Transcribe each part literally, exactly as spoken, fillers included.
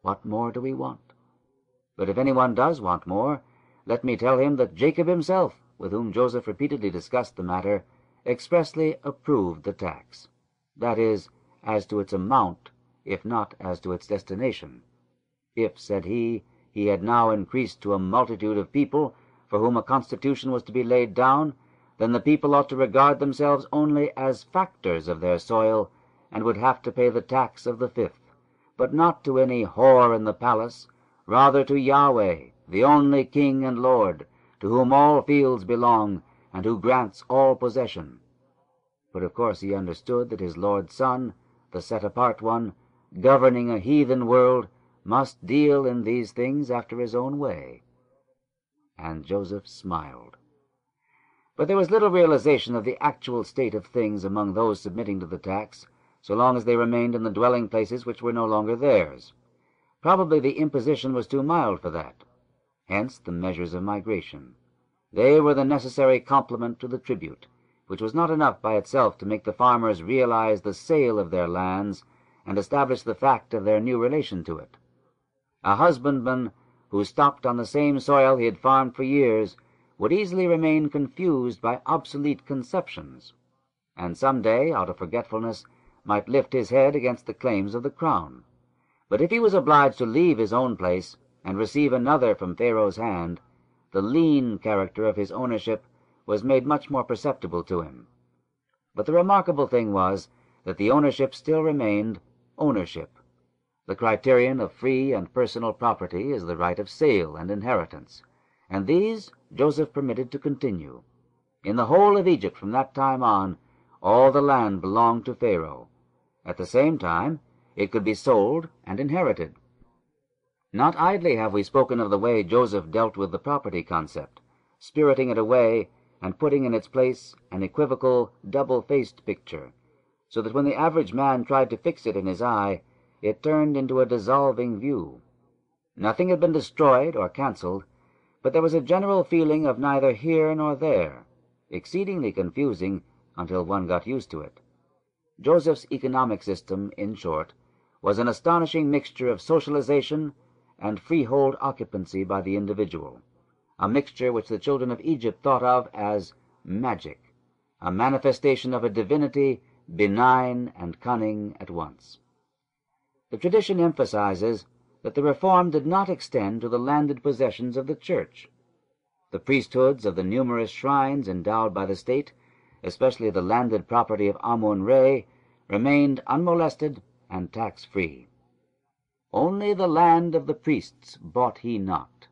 What more do we want? But if anyone does want more, let me tell him that Jacob himself, with whom Joseph repeatedly discussed the matter, expressly approved the tax, that is, as to its amount, if not as to its destination. If, said he, he had now increased to a multitude of people for whom a constitution was to be laid down, then the people ought to regard themselves only as factors of their soil, and would have to pay the tax of the fifth, but not to any whore in the palace, rather to Yahweh, the only King and Lord, to whom all fields belong, and who grants all possession. But of course he understood that his Lord's Son, the set-apart one, governing a heathen world, must deal in these things after his own way. And Joseph smiled. But there was little realization of the actual state of things among those submitting to the tax, so long as they remained in the dwelling places which were no longer theirs. Probably the imposition was too mild for that. Hence the measures of migration. They were the necessary complement to the tribute, which was not enough by itself to make the farmers realize the sale of their lands and establish the fact of their new relation to it. A husbandman who stopped on the same soil he had farmed for years would easily remain confused by obsolete conceptions, and some day, out of forgetfulness, might lift his head against the claims of the crown. But if he was obliged to leave his own place and receive another from Pharaoh's hand, the lean character of his ownership was made much more perceptible to him. But the remarkable thing was that the ownership still remained ownership. The criterion of free and personal property is the right of sale and inheritance, and these Joseph permitted to continue. In the whole of Egypt from that time on, all the land belonged to Pharaoh. At the same time, it could be sold and inherited. Not idly have we spoken of the way Joseph dealt with the property concept, spiriting it away and putting in its place an equivocal, double-faced picture, so that when the average man tried to fix it in his eye, it turned into a dissolving view. Nothing had been destroyed or cancelled, but there was a general feeling of neither here nor there, exceedingly confusing until one got used to it. Joseph's economic system, in short, was an astonishing mixture of socialization and freehold occupancy by the individual, a mixture which the children of Egypt thought of as magic, a manifestation of a divinity benign and cunning at once. The tradition emphasizes that the reform did not extend to the landed possessions of the church. The priesthoods of the numerous shrines endowed by the state, especially the landed property of Amun-Re, remained unmolested and tax-free. Only the land of the priests bought he not.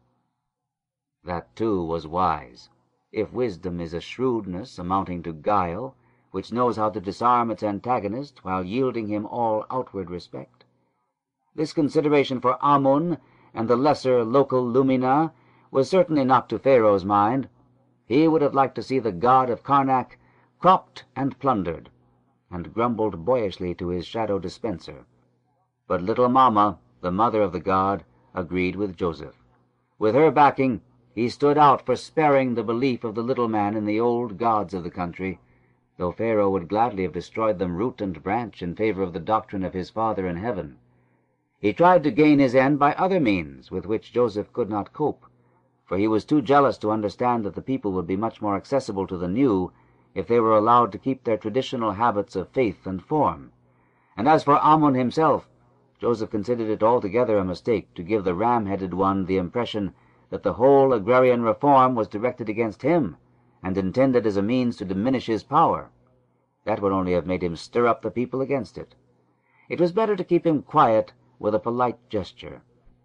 That, too, was wise, if wisdom is a shrewdness amounting to guile, which knows how to disarm its antagonist while yielding him all outward respect. This consideration for Amun and the lesser local lumina was certainly not to Pharaoh's mind. He would have liked to see the god of Karnak cropped and plundered, and grumbled boyishly to his shadow dispenser. But little Mama, the mother of the god, agreed with Joseph. With her backing, he stood out for sparing the belief of the little man in the old gods of the country, though Pharaoh would gladly have destroyed them root and branch in favor of the doctrine of his Father in heaven. He tried to gain his end by other means with which Joseph could not cope, for he was too jealous to understand that the people would be much more accessible to the new if they were allowed to keep their traditional habits of faith and form. And as for Amun himself, Joseph considered it altogether a mistake to give the ram-headed one the impression that the whole agrarian reform was directed against him and intended as a means to diminish his power. That would only have made him stir up the people against it. It was better to keep him quiet with a polite gesture.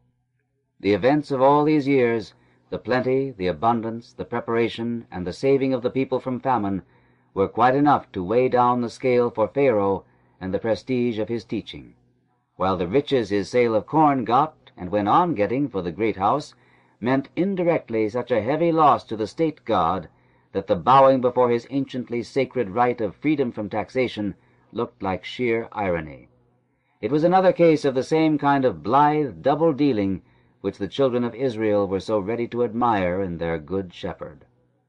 The events of all these years, the plenty, the abundance, the preparation, and the saving of the people from famine, were quite enough to weigh down the scale for Pharaoh and the prestige of his teaching, while the riches his sale of corn got, and went on getting, for the great house, meant indirectly such a heavy loss to the state god that the bowing before his anciently sacred right of freedom from taxation looked like sheer irony. It was another case of the same kind of blithe double-dealing which the children of Israel were so ready to admire in their good shepherd.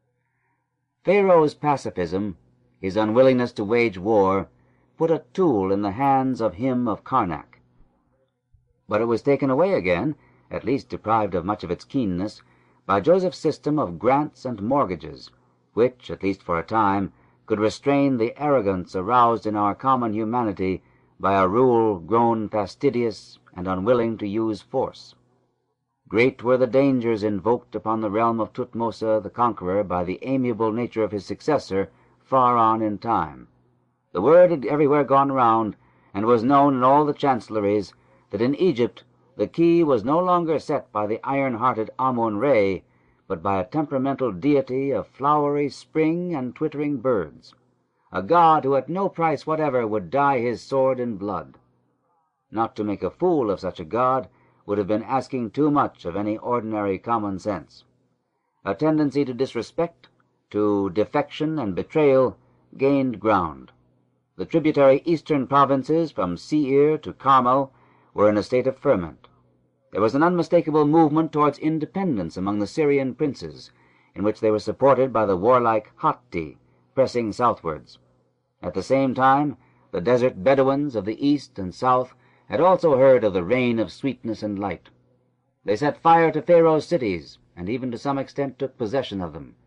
Pharaoh's pacifism, his unwillingness to wage war, put a tool in the hands of him of Karnak. But it was taken away again, at least deprived of much of its keenness, by Joseph's system of grants and mortgages, which, at least for a time, could restrain the arrogance aroused in our common humanity by a rule grown fastidious and unwilling to use force. Great were the dangers invoked upon the realm of Thutmose the conqueror by the amiable nature of his successor far on in time. The word had everywhere gone round, and was known in all the chancelleries, that in Egypt the key was no longer set by the iron-hearted Amun-Re, but by a temperamental deity of flowery spring and twittering birds, a god who at no price whatever would dye his sword in blood. Not to make a fool of such a god would have been asking too much of any ordinary common sense. A tendency to disrespect, to defection and betrayal, gained ground. The tributary eastern provinces from Seir to Carmel were in a state of ferment. There was an unmistakable movement towards independence among the Syrian princes, in which they were supported by the warlike Hatti, pressing southwards. At the same time, the desert Bedouins of the east and south had also heard of the reign of sweetness and light. They set fire to Pharaoh's cities, and even to some extent took possession of them.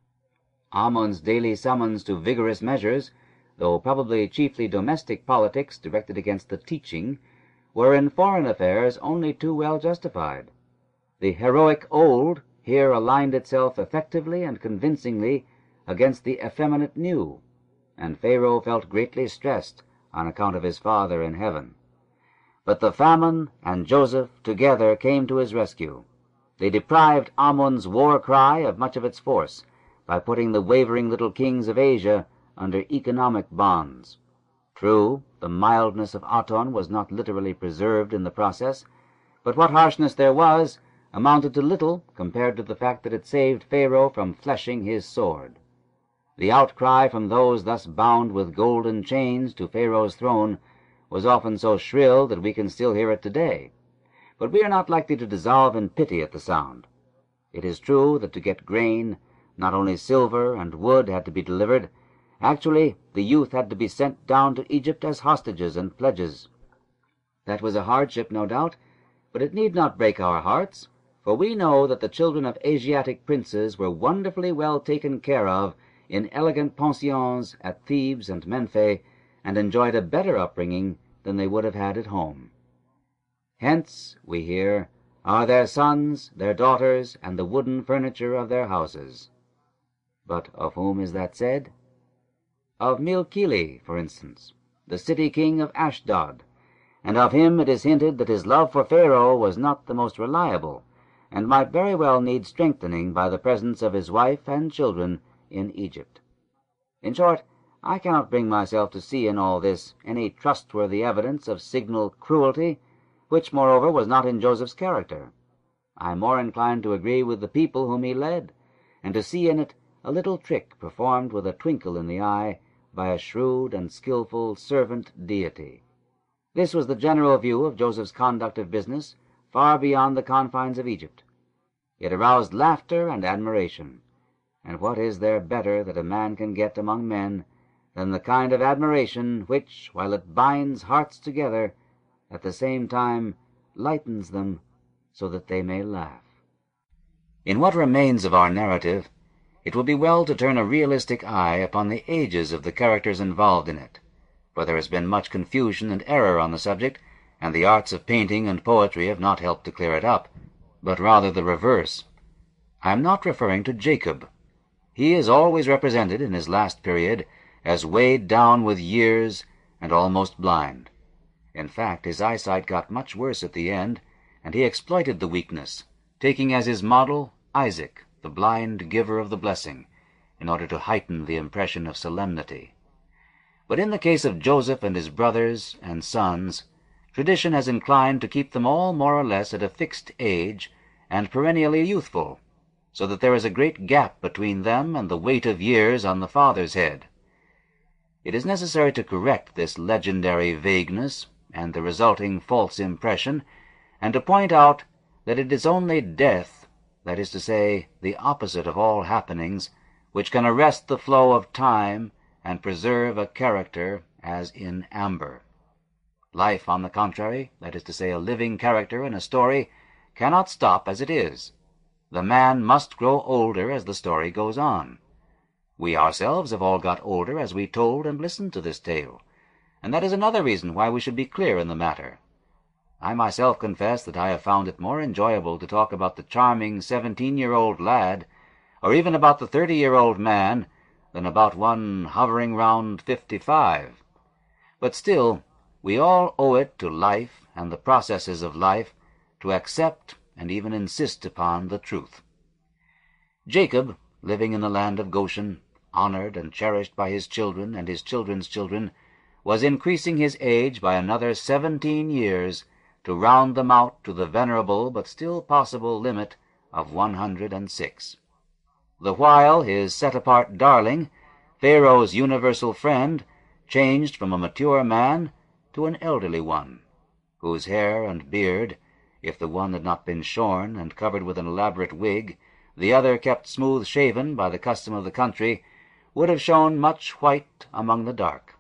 Amun's daily summons to vigorous measures, though probably chiefly domestic politics directed against the teaching, were in foreign affairs only too well justified. The heroic old here aligned itself effectively and convincingly against the effeminate new, and Pharaoh felt greatly stressed on account of his Father in heaven. But the famine and Joseph together came to his rescue. They deprived Amun's war cry of much of its force by putting the wavering little kings of Asia under economic bonds. True, the mildness of Aton was not literally preserved in the process, but what harshness there was amounted to little compared to the fact that it saved Pharaoh from fleshing his sword. The outcry from those thus bound with golden chains to Pharaoh's throne was often so shrill that we can still hear it today, but we are not likely to dissolve in pity at the sound. It is true that to get grain, not only silver and wood had to be delivered. Actually, the youth had to be sent down to Egypt as hostages and pledges. That was a hardship, no doubt, but it need not break our hearts, for we know that the children of Asiatic princes were wonderfully well taken care of in elegant pensions at Thebes and Menphe, and enjoyed a better upbringing than they would have had at home. Hence, we hear, are their sons, their daughters, and the wooden furniture of their houses. But of whom is that said? Of Milkili, for instance, the city king of Ashdod, and of him it is hinted that his love for Pharaoh was not the most reliable, and might very well need strengthening by the presence of his wife and children in Egypt. In short, I cannot bring myself to see in all this any trustworthy evidence of signal cruelty, which, moreover, was not in Joseph's character. I am more inclined to agree with the people whom he led, and to see in it a little trick performed with a twinkle in the eye by a shrewd and skilful servant deity. This was the general view of Joseph's conduct of business, far beyond the confines of Egypt. It aroused laughter and admiration, and what is there better that a man can get among men than the kind of admiration which, while it binds hearts together, at the same time lightens them so that they may laugh? In what remains of our narrative, it will be well to turn a realistic eye upon the ages of the characters involved in it, for there has been much confusion and error on the subject, and the arts of painting and poetry have not helped to clear it up, but rather the reverse. I am not referring to Jacob. He is always represented in his last period as weighed down with years and almost blind. In fact, his eyesight got much worse at the end, and he exploited the weakness, taking as his model Isaac, the blind giver of the blessing, in order to heighten the impression of solemnity. But in the case of Joseph and his brothers and sons, tradition has inclined to keep them all more or less at a fixed age and perennially youthful, so that there is a great gap between them and the weight of years on the father's head. It is necessary to correct this legendary vagueness and the resulting false impression, and to point out that it is only death, that is to say, the opposite of all happenings, which can arrest the flow of time and preserve a character as in amber. Life, on the contrary, that is to say, a living character in a story, cannot stop as it is. The man must grow older as the story goes on. We ourselves have all got older as we told and listened to this tale, and that is another reason why we should be clear in the matter. I myself confess that I have found it more enjoyable to talk about the charming seventeen-year-old lad, or even about the thirty-year-old man, than about one hovering round fifty-five. But still, we all owe it to life and the processes of life to accept and even insist upon the truth. Jacob, living in the land of Goshen, honored and cherished by his children and his children's children, was increasing his age by another seventeen years to round them out to the venerable but still possible limit of one hundred and six. The while his set-apart darling, Pharaoh's universal friend, changed from a mature man to an elderly one, whose hair and beard, if the one had not been shorn and covered with an elaborate wig, the other kept smooth-shaven by the custom of the country, would have shown much white among the dark.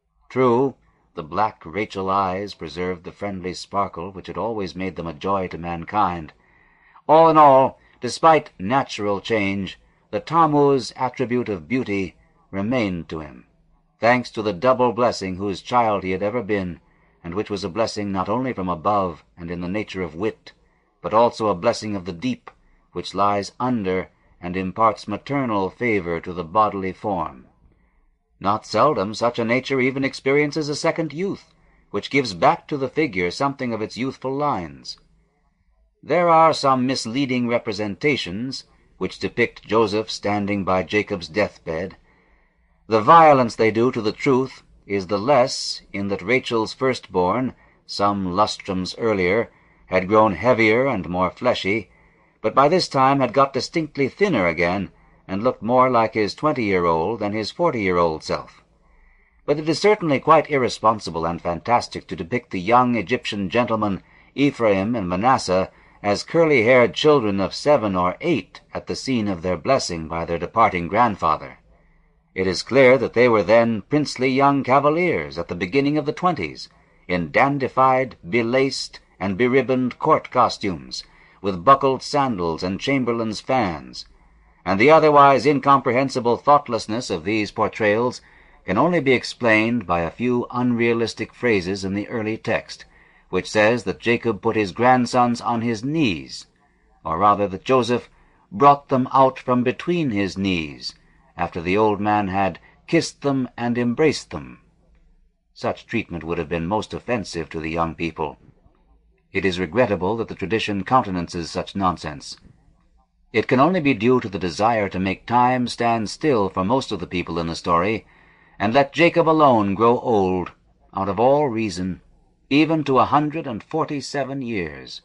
True, the black Rachel eyes preserved the friendly sparkle which had always made them a joy to mankind. All in all, despite natural change, the Tammuz attribute of beauty remained to him, thanks to the double blessing whose child he had ever been, and which was a blessing not only from above and in the nature of wit, but also a blessing of the deep, which lies under and imparts maternal favor to the bodily form. Not seldom such a nature even experiences a second youth, which gives back to the figure something of its youthful lines. There are some misleading representations which depict Joseph standing by Jacob's deathbed. The violence they do to the truth is the less in that Rachel's firstborn, some lustrums earlier, had grown heavier and more fleshy, but by this time had got distinctly thinner again, and looked more like his twenty-year-old than his forty-year-old self. But it is certainly quite irresponsible and fantastic to depict the young Egyptian gentlemen Ephraim and Manasseh as curly-haired children of seven or eight at the scene of their blessing by their departing grandfather. It is clear that they were then princely young cavaliers at the beginning of the twenties, in dandified, belaced, and beribboned court costumes, with buckled sandals and chamberlains' fans, and the otherwise incomprehensible thoughtlessness of these portrayals can only be explained by a few unrealistic phrases in the early text, which says that Jacob put his grandsons on his knees, or rather that Joseph brought them out from between his knees, after the old man had kissed them and embraced them. Such treatment would have been most offensive to the young people. It is regrettable that the tradition countenances such nonsense. It can only be due to the desire to make time stand still for most of the people in the story, and let Jacob alone grow old, out of all reason, even to a hundred and forty-seven years.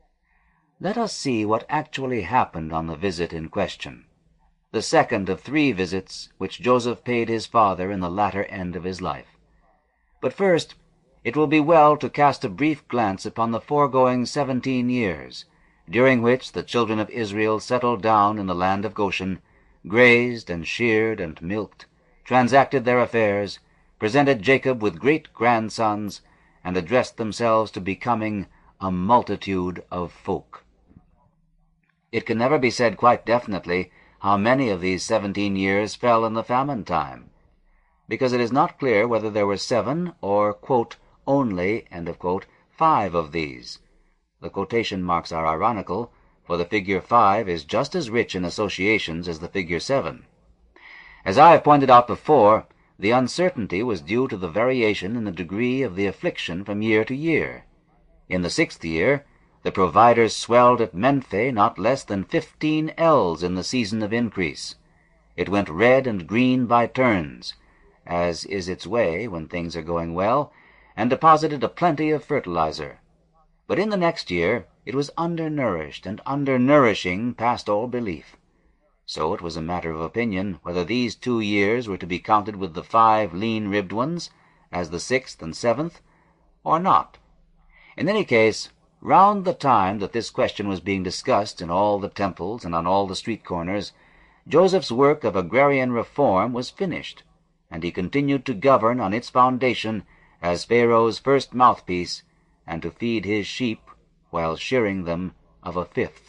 Let us see what actually happened on the visit in question, the second of three visits which Joseph paid his father in the latter end of his life. But first, it will be well to cast a brief glance upon the foregoing seventeen years, during which the children of Israel settled down in the land of Goshen, grazed and sheared and milked, transacted their affairs, presented Jacob with great-grandsons, and addressed themselves to becoming a multitude of folk. It can never be said quite definitely how many of these seventeen years fell in the famine time, because it is not clear whether there were seven or, quote, only, end of quote, five of these. The quotation marks are ironical, for the figure five is just as rich in associations as the figure seven. As I have pointed out before, the uncertainty was due to the variation in the degree of the affliction from year to year. In the sixth year, the providers swelled at Menphe not less than fifteen ells in the season of increase. It went red and green by turns, as is its way when things are going well, and deposited a plenty of fertilizer. But in the next year it was undernourished and undernourishing past all belief. So it was a matter of opinion whether these two years were to be counted with the five lean-ribbed ones, as the sixth and seventh, or not. In any case, round the time that this question was being discussed in all the temples and on all the street corners, Joseph's work of agrarian reform was finished, and he continued to govern on its foundation as Pharaoh's first mouthpiece, and to feed his sheep while shearing them of a fifth.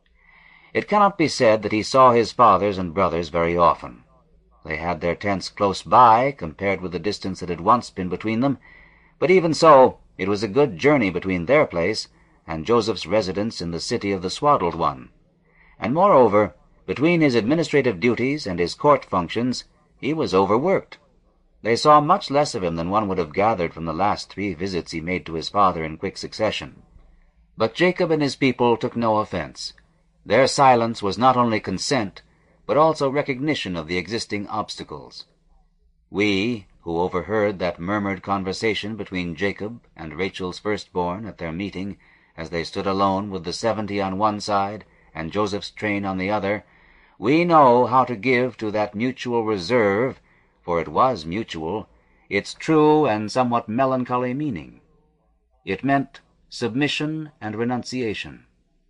It cannot be said that he saw his fathers and brothers very often. They had their tents close by, compared with the distance that had once been between them, but even so, it was a good journey between their place and Joseph's residence in the city of the Swaddled One. And moreover, between his administrative duties and his court functions, he was overworked. They saw much less of him than one would have gathered from the last three visits he made to his father in quick succession. But Jacob and his people took no offense. Their silence was not only consent, but also recognition of the existing obstacles. We, who overheard that murmured conversation between Jacob and Rachel's firstborn at their meeting, as they stood alone with the seventy on one side and Joseph's train on the other, we know how to give to that mutual reserve, for it was mutual, its true and somewhat melancholy meaning. It meant submission and renunciation.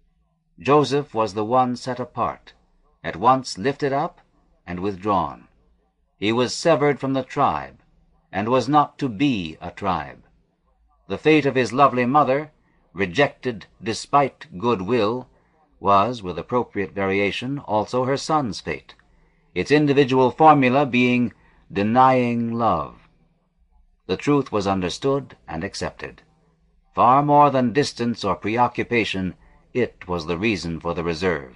Joseph was the one set apart, at once lifted up and withdrawn. He was severed from the tribe, and was not to be a tribe. The fate of his lovely mother, rejected despite good will, was, with appropriate variation, also her son's fate, its individual formula being denying love. The truth was understood and accepted. Far more than distance or preoccupation, it was the reason for the reserve.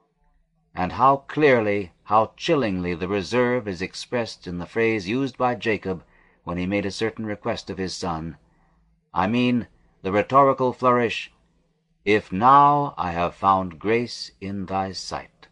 And how clearly, how chillingly the reserve is expressed in the phrase used by Jacob when he made a certain request of his son. I mean the rhetorical flourish, "If now I have found grace in thy sight."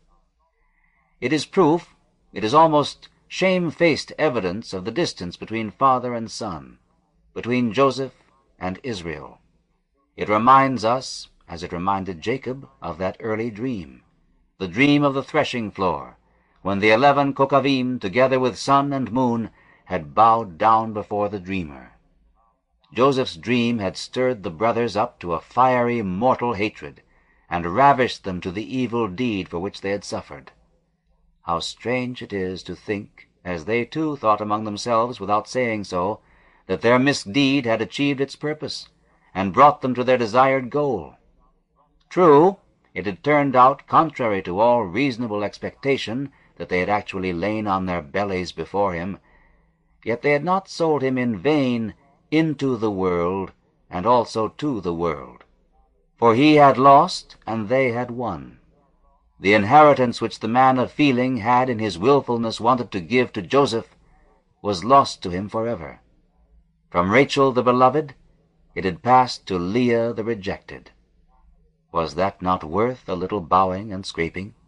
It is proof, it is almost shamefaced evidence of the distance between father and son, between Joseph and Israel. It reminds us, as it reminded Jacob, of that early dream, the dream of the threshing floor, when the eleven Kokavim, together with sun and moon, had bowed down before the dreamer. Joseph's dream had stirred the brothers up to a fiery mortal hatred, and ravished them to the evil deed for which they had suffered. How strange it is to think, as they too thought among themselves without saying so, that their misdeed had achieved its purpose, and brought them to their desired goal. True, it had turned out contrary to all reasonable expectation that they had actually lain on their bellies before him, yet they had not sold him in vain into the world, and also to the world. For he had lost, and they had won. The inheritance which the man of feeling had in his willfulness wanted to give to Joseph was lost to him forever. From Rachel the beloved, it had passed to Leah the rejected. Was that not worth a little bowing and scraping?